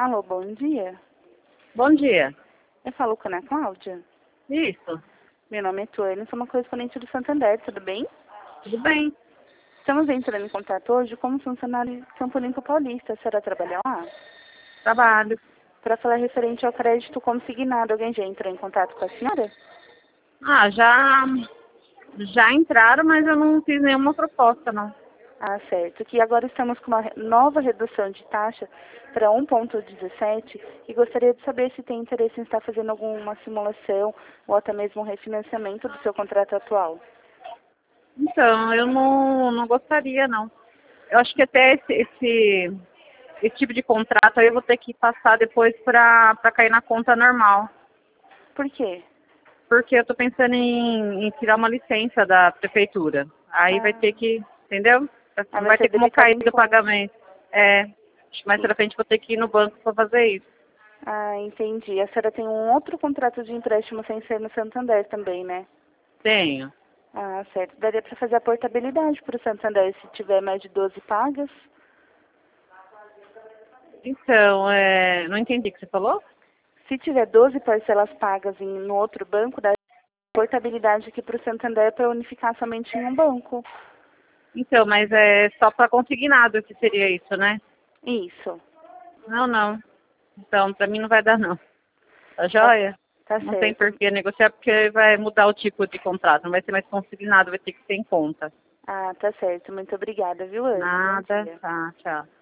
Alô, bom dia. Bom dia. Eu falo com a Ana Cláudia. Isso, Meu nome é Tuane, sou uma correspondente do Santander, tudo bem? tudo bem? Estamos entrando em contato hoje como funcionário de Campo Limpo Paulista. A senhora trabalha lá? Trabalho. Para falar referente ao crédito consignado, alguém já entrou em contato com a senhora? Ah, já entraram, mas eu não fiz nenhuma proposta, não. Ah, certo. Que agora estamos com uma nova redução de taxa para 1,17 e gostaria de saber se tem interesse em estar fazendo alguma simulação ou até mesmo um refinanciamento do seu contrato atual. Então, eu não gostaria, não. Eu acho que até esse tipo de contrato aí eu vou ter que passar depois para cair na conta normal. Por quê? Porque eu estou pensando em tirar uma licença da prefeitura. Aí vai ter que, entendeu? Não Vai vai ser ter como debitado cair em do conta. pagamento. É, acho que mais pra frente vou ter que ir no banco para fazer isso. Ah, entendi. A senhora tem um outro contrato de empréstimo sem ser no Santander também, né? Tenho. Ah, certo. Daria para fazer a portabilidade para o Santander se tiver mais de 12 pagas. Então, não entendi o que você falou? Se tiver 12 parcelas pagas no outro banco, dá portabilidade aqui para o Santander para unificar somente em um banco. Então, mas é só para consignado que seria isso, né? Isso. Não, não. Então, para mim não vai dar, não. Tá Tá, joia? tá Não tem por certo. que negociar, porque vai mudar o tipo de contrato. Não vai ser mais consignado, vai ter que ser em conta. Ah, tá certo. Muito obrigada, viu, Ana? Bom Nada. dia. Tá, tchau.